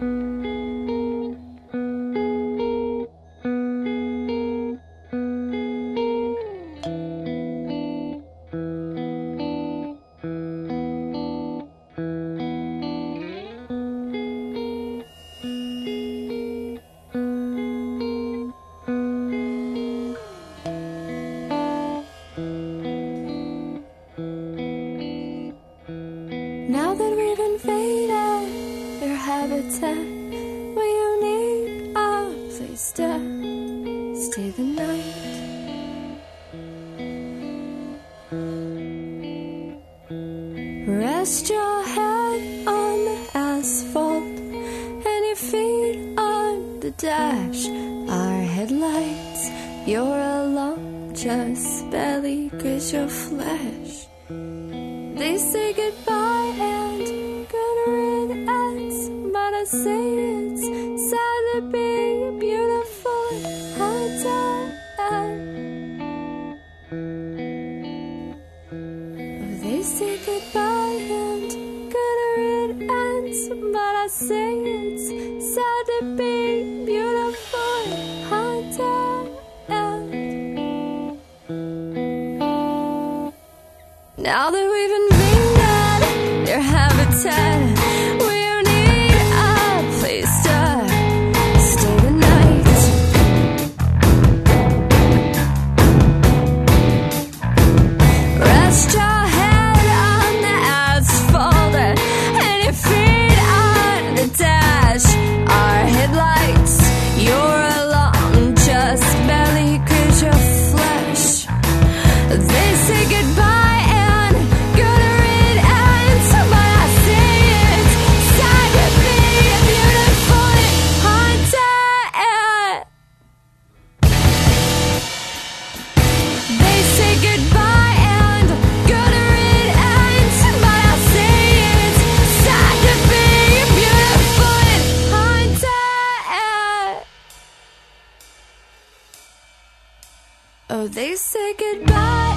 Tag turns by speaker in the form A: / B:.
A: Now that we've invaded your habitat, will you need a place to stay the night? Rest your head on the asphalt and your feet on the dash. Our headlights, your alarm just barely graze your flesh. They say goodbye and good riddance, but I say it's sad to be beautiful and haunted. They say goodbye and good riddance, but I say it's sad to be beautiful and haunted. Now that we've invaded your habitat, will you need a place to stay the night? Rest your head on the asphalt and your feet on the dash. Our headlights, your alarm just barely graze your flesh. They say goodbye. Oh, they say goodbye.